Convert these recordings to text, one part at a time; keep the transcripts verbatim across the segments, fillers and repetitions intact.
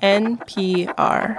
N P R.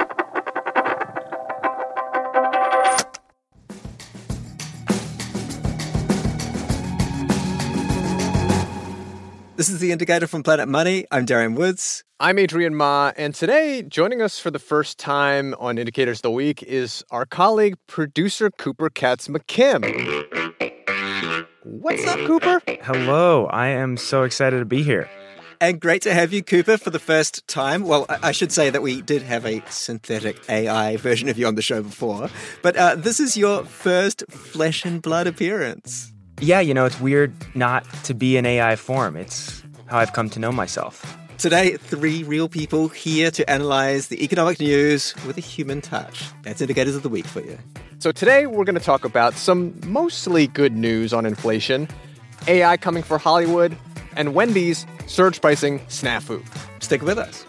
This is The Indicator from Planet Money. I'm Darian Woods. I'm Adrian Ma, and today, joining us for the first time on Indicators of the Week is our colleague, producer Cooper Katz-McKim. What's up, Cooper? Hello. I am so excited to be here. And great to have you, Cooper, for the first time. Well, I should say that we did have a synthetic A I version of you on the show before, but uh, this is your first flesh and blood appearance. Yeah, you know, it's weird not to be in A I form. It's how I've come to know myself. Today, three real people here to analyze the economic news with a human touch. That's Indicators of the Week for you. So today, we're going to talk about some mostly good news on inflation, A I coming for Hollywood, and Wendy's surge pricing snafu. Stick with us.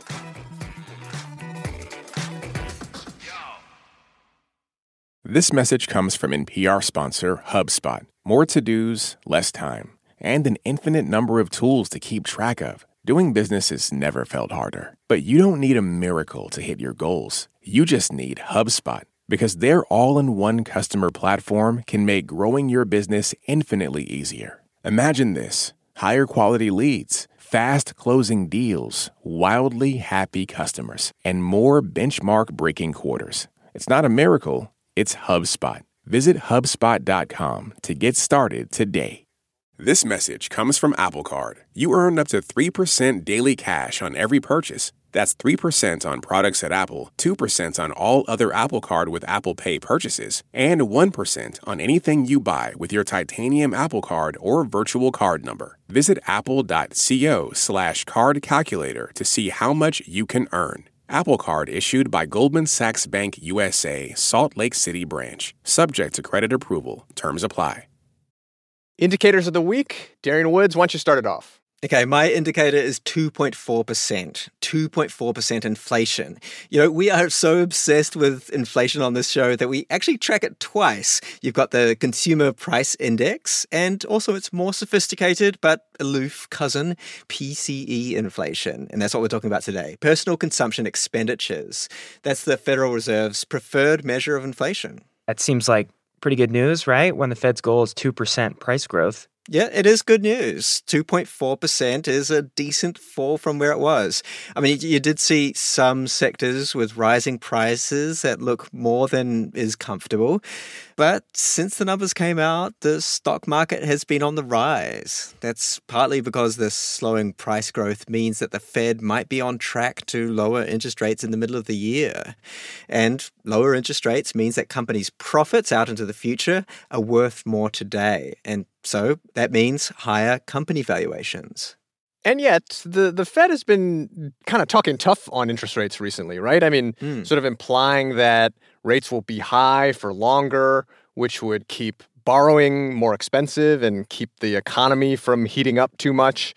This message comes from N P R sponsor HubSpot. More to-dos, less time, and an infinite number of tools to keep track of. Doing business has never felt harder. But you don't need a miracle to hit your goals. You just need HubSpot, because their all-in-one customer platform can make growing your business infinitely easier. Imagine this: higher quality leads, fast closing deals, wildly happy customers, and more benchmark-breaking quarters. It's not a miracle. It's HubSpot. Visit HubSpot dot com to get started today. This message comes from Apple Card. You earn up to three percent daily cash on every purchase. That's three percent on products at Apple, two percent on all other Apple Card with Apple Pay purchases, and one percent on anything you buy with your titanium Apple Card or virtual card number. Visit apple.co slash card calculator to see how much you can earn. Apple Card issued by Goldman Sachs Bank U S A, Salt Lake City branch. Subject to credit approval. Terms apply. Indicators of the Week. Darian Woods, why don't you start it off? Okay, my indicator is two point four percent. two point four percent inflation. You know, we are so obsessed with inflation on this show that we actually track it twice. You've got the Consumer Price Index, and also its more sophisticated but aloof cousin, P C E inflation. And that's what we're talking about today. Personal consumption expenditures. That's the Federal Reserve's preferred measure of inflation. That seems like pretty good news, right? When the Fed's goal is two percent price growth. Yeah, it is good news. two point four percent is a decent fall from where it was. I mean, you did see some sectors with rising prices that look more than is comfortable. But since the numbers came out, the stock market has been on the rise. That's partly because the slowing price growth means that the Fed might be on track to lower interest rates in the middle of the year. And lower interest rates means that companies' profits out into the future are worth more today. And so that means higher company valuations. And yet, the, the Fed has been kind of talking tough on interest rates recently, right? I mean, mm. sort of implying that rates will be high for longer, which would keep borrowing more expensive and keep the economy from heating up too much.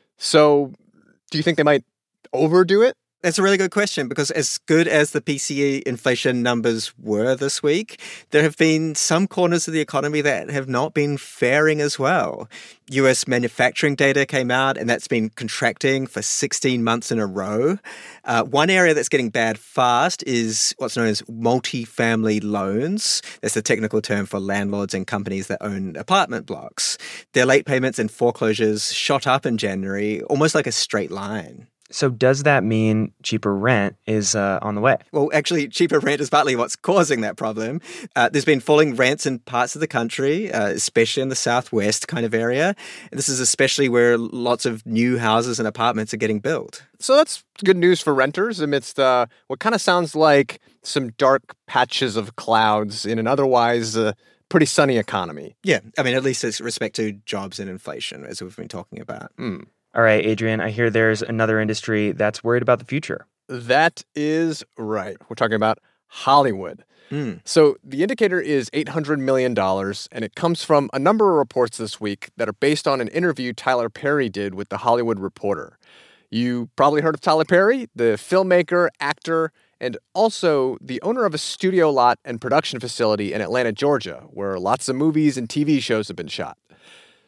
So do you think they might overdo it? That's a really good question, because as good as the P C E inflation numbers were this week, there have been some corners of the economy that have not been faring as well. U S manufacturing data came out, and that's been contracting for sixteen months in a row. Uh, one area that's getting bad fast is what's known as multifamily loans. That's the technical term for landlords and companies that own apartment blocks. Their late payments and foreclosures shot up in January, almost like a straight line. So does that mean cheaper rent is uh, on the way? Well, actually, cheaper rent is partly what's causing that problem. Uh, there's been falling rents in parts of the country, uh, especially in the southwest kind of area. And this is especially where lots of new houses and apartments are getting built. So that's good news for renters amidst uh, what kind of sounds like some dark patches of clouds in an otherwise uh, pretty sunny economy. Yeah, I mean, at least with respect to jobs and inflation, as we've been talking about. Mm. All right, Adrian, I hear there's another industry that's worried about the future. That is right. We're talking about Hollywood. Mm. So the indicator is eight hundred million dollars, and it comes from a number of reports this week that are based on an interview Tyler Perry did with The Hollywood Reporter. You probably heard of Tyler Perry, the filmmaker, actor, and also the owner of a studio lot and production facility in Atlanta, Georgia, where lots of movies and T V shows have been shot.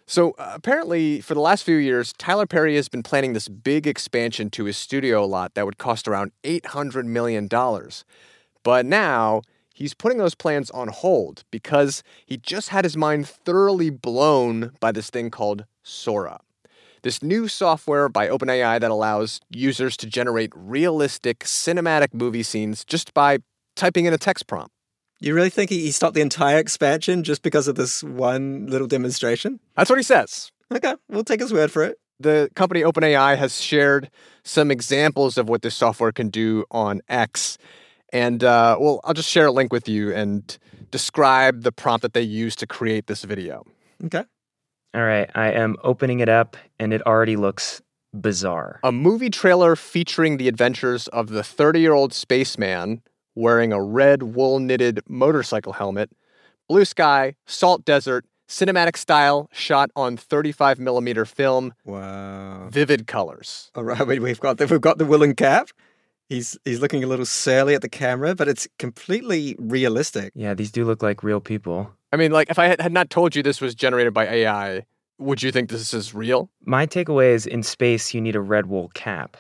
So uh, apparently, for the last few years, Tyler Perry has been planning this big expansion to his studio lot that would cost around eight hundred million dollars. But now he's putting those plans on hold because he just had his mind thoroughly blown by this thing called Sora. This new software by OpenAI that allows users to generate realistic cinematic movie scenes just by typing in a text prompt. You really think he stopped the entire expansion just because of this one little demonstration? That's what he says. Okay, we'll take his word for it. The company OpenAI has shared some examples of what this software can do on X. And, uh, well, I'll just share a link with you and describe the prompt that they used to create this video. Okay. All right, I am opening it up, and it already looks bizarre. A movie trailer featuring the adventures of the thirty-year-old spaceman wearing a red wool-knitted motorcycle helmet, blue sky, salt desert, cinematic style, shot on thirty-five millimeter film. Wow. Vivid colors. All right, we've got the, we've got the woolen cap. He's he's looking a little surly at the camera, but it's completely realistic. Yeah, these do look like real people. I mean, like, if I had, had not told you this was generated by A I, would you think this is real? My takeaway is in space, you need a red wool cap.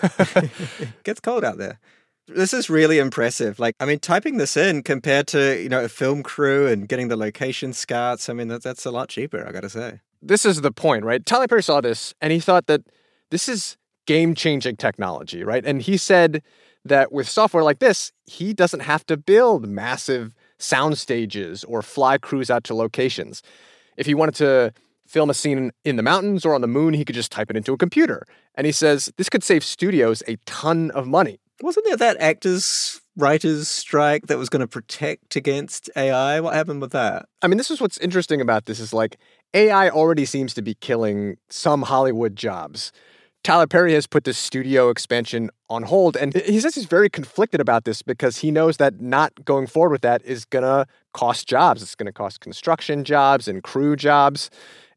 It gets cold out there. This is really impressive. Like, I mean, typing this in compared to, you know, a film crew and getting the location scouts, I mean, that, that's a lot cheaper, I gotta say. This is the point, right? Tyler Perry saw this, and he thought that this is game-changing technology, right? And he said that with software like this, he doesn't have to build massive sound stages or fly crews out to locations. If he wanted to film a scene in the mountains or on the moon, he could just type it into a computer. And he says this could save studios a ton of money. Wasn't there that actors, writers strike that was going to protect against A I? What happened with that? I mean, this is what's interesting about this is like A I already seems to be killing some Hollywood jobs. Tyler Perry has put this studio expansion on hold, and he says he's very conflicted about this because he knows that not going forward with that is going to cost jobs. It's going to cost construction jobs and crew jobs.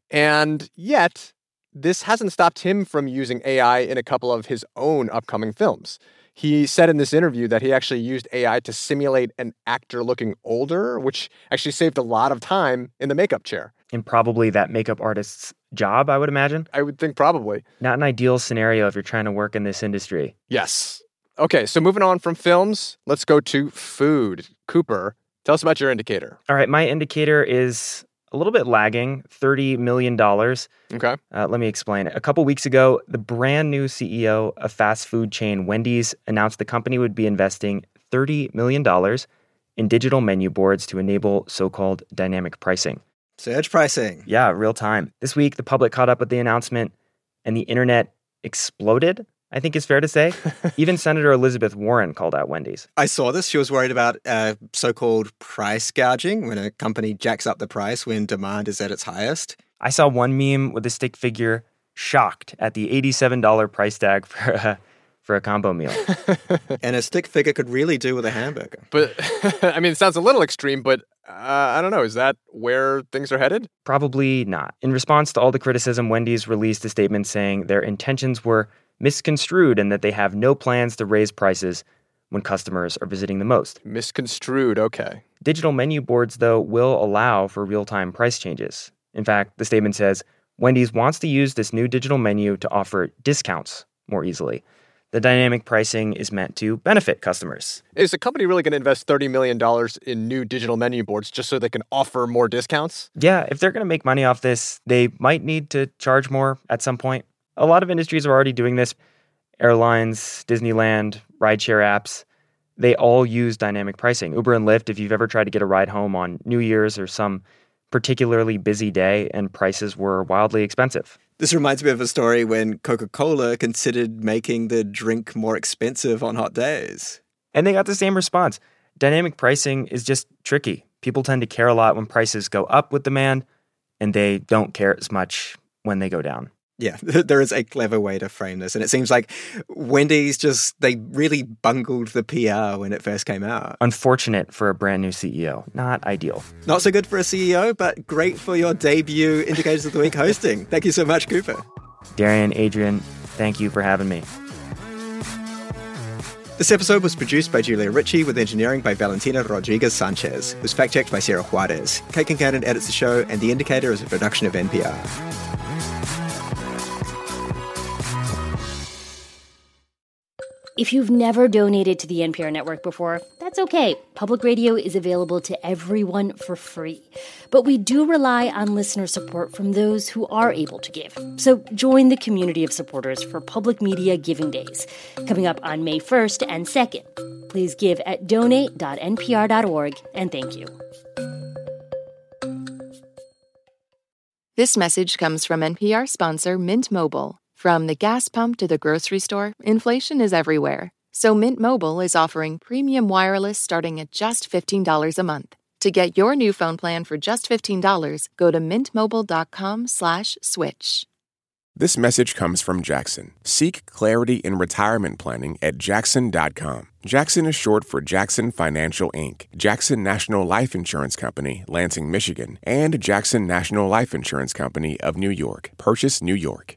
And yet, this hasn't stopped him from using A I in a couple of his own upcoming films. He said in this interview that he actually used A I to simulate an actor looking older, which actually saved a lot of time in the makeup chair. And probably that makeup artist's job, I would imagine. I would think probably. Not an ideal scenario if you're trying to work in this industry. Yes. Okay, so moving on from films, let's go to food. Cooper, tell us about your indicator. All right, my indicator is a little bit lagging, thirty million dollars. Okay. Uh, let me explain it. A couple weeks ago, the brand new C E O of fast food chain Wendy's announced the company would be investing thirty million dollars in digital menu boards to enable so-called dynamic pricing. Surge pricing. Yeah, real time. This week, the public caught up with the announcement and the internet exploded, I think is fair to say. Even Senator Elizabeth Warren called out Wendy's. I saw this. She was worried about uh, so-called price gouging, when a company jacks up the price when demand is at its highest. I saw one meme with a stick figure shocked at the eighty-seven dollars price tag for a, for a combo meal. And a stick figure could really do with a hamburger. But, I mean, it sounds a little extreme, but uh, I don't know. Is that where things are headed? Probably not. In response to all the criticism, Wendy's released a statement saying their intentions were misconstrued and that they have no plans to raise prices when customers are visiting the most. Misconstrued, okay. Digital menu boards, though, will allow for real-time price changes. In fact, the statement says Wendy's wants to use this new digital menu to offer discounts more easily. The dynamic pricing is meant to benefit customers. Is the company really going to invest thirty million dollars in new digital menu boards just so they can offer more discounts? Yeah, if they're going to make money off this, they might need to charge more at some point. A lot of industries are already doing this. Airlines, Disneyland, rideshare apps, they all use dynamic pricing. Uber and Lyft, if you've ever tried to get a ride home on New Year's or some particularly busy day and prices were wildly expensive. This reminds me of a story when Coca-Cola considered making the drink more expensive on hot days. And they got the same response. Dynamic pricing is just tricky. People tend to care a lot when prices go up with demand, and they don't care as much when they go down. Yeah, there is a clever way to frame this. And it seems like Wendy's just, they really bungled the P R when it first came out. Unfortunate for a brand new C E O. Not ideal. Not so good for a C E O, but great for your debut Indicators of the Week hosting. Thank you so much, Cooper. Darian, Adrian, thank you for having me. This episode was produced by Julia Ritchie with engineering by Valentina Rodriguez Sanchez. It was fact-checked by Sarah Juarez. Kate Kincannon edits the show, and The Indicator is a production of N P R. If you've never donated to the N P R network before, that's okay. Public radio is available to everyone for free. But we do rely on listener support from those who are able to give. So join the community of supporters for Public Media Giving Days, coming up on May first and second. Please give at donate dot n p r dot org, and thank you. This message comes from N P R sponsor Mint Mobile. From the gas pump to the grocery store, inflation is everywhere. So Mint Mobile is offering premium wireless starting at just fifteen dollars a month. To get your new phone plan for just fifteen dollars, go to mintmobile.com slash switch. This message comes from Jackson. Seek clarity in retirement planning at jackson dot com. Jackson is short for Jackson Financial Incorporated, Jackson National Life Insurance Company, Lansing, Michigan, and Jackson National Life Insurance Company of New York, Purchase, New York.